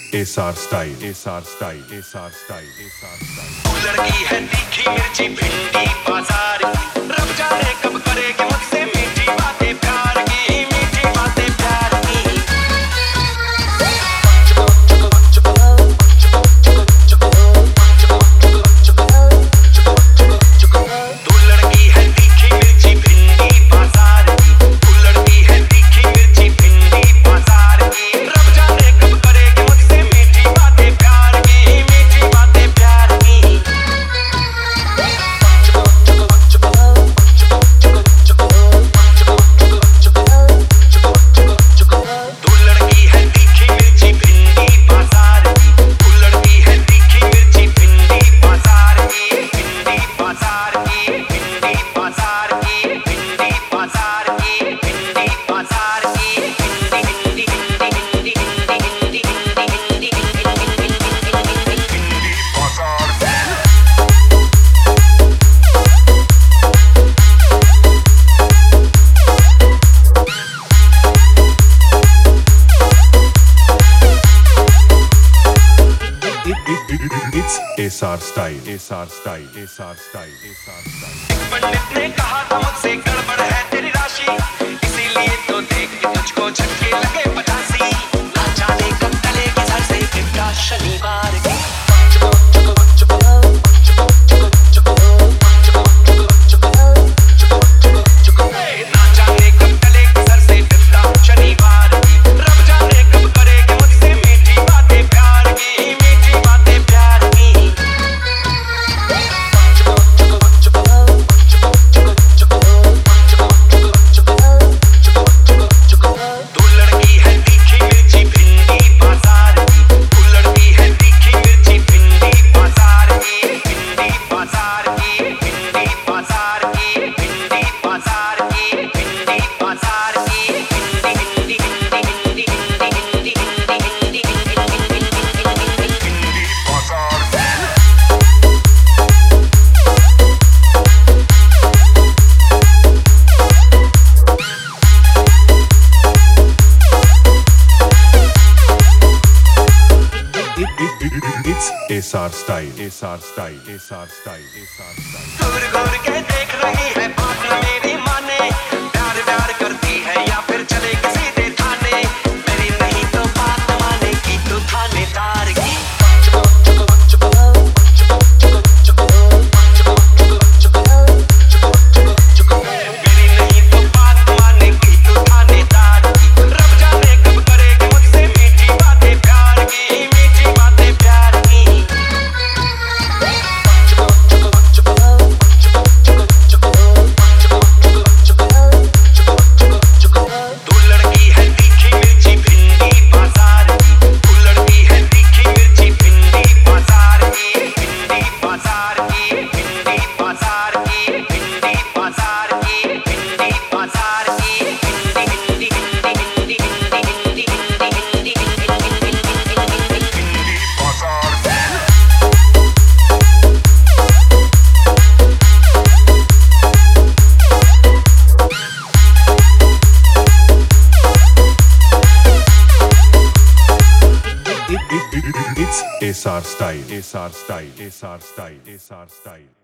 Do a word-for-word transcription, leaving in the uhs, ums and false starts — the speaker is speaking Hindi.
S R style, S R style, S R style, S R style. तू लड़की है तीखी मिर्ची भिंडी बाजार की, रब जाने कब करेगी मुझसे मीठी बातें प्यार की, मीठी बातें प्यार की। तू लड़की है तीखी मिर्ची भिंडी बाजार की, तू लड़की है तीखी मिर्ची भिंडी बाजार की, रब जाने कब करेगी मुझसे मीठी बातें प्यार की, मीठी बातें प्यार की। तू लड़की है तीखी मिर्ची भिंडी बाजार की, तू लड़की है तीखी मिर्ची भिंडी बाजार की, भिंडी बाजार की, भिंडी बाजार की, भिंडी बाजार की, भिंडी बाजार की, भिंडी भिंडी भिंडी भिंडी भिंडी भिंडी भिंडी भिंडी भिंडी बाजार की। It's S R style, S R style, S R style, S R style. पंडित ने कहा था मुझसे गड़बड़ है तेरी राशि, इसीलिए तो देख के तुझको झटके लगे पचासी, ना जाने कब टलेगी सर से विपदा शनिवार की। ना जाने कब टलेगी सर से विपदा शनिवार की, रब जाने कब करेगी मुझसे मीठी बातें प्यार की, मीठी बातें प्यार की। तू लड़की है तीखी मिर्ची भिंडी बाजार की, तू लड़की है तीखी मिर्ची भिंडी बाजार की, भिंडी बाजार की, भिंडी बाजार की, भिंडी बाजार की, भिंडी बाजार की, भिंडी भिंडी भिंडी भिंडी भिंडी भिंडी भिंडी भिंडी भिंडी बाजार की। It's S R style, S R style, S R style, S R style. घूर घूर के देख रही है बात न मेरी माने, प्यार प्यार करती है या फिर चलेगी सीधे थाने, मेरी नहीं तो बात मानेगी तू थानेदार की। मेरी नहीं तो बात मानेगी तू थानेदार की, रब जाने कब करेगी मुझसे मीठी बातें प्यार की, मीठी बातें प्यार की। तू लड़की है तीखी मिर्ची भिंडी बाजार की, तू लड़की है तीखी मिर्ची भिंडी बाजार की, भिंडी बाजार की, भिंडी बाजार की, भिंडी बाजार की, भिंडी बाजार की, भिंडी भिंडी भिंडी भिंडी भिंडी भिंडी भिंडी भिंडी भिंडी बाजार की। It's S R style, S R style, S R style, S R style.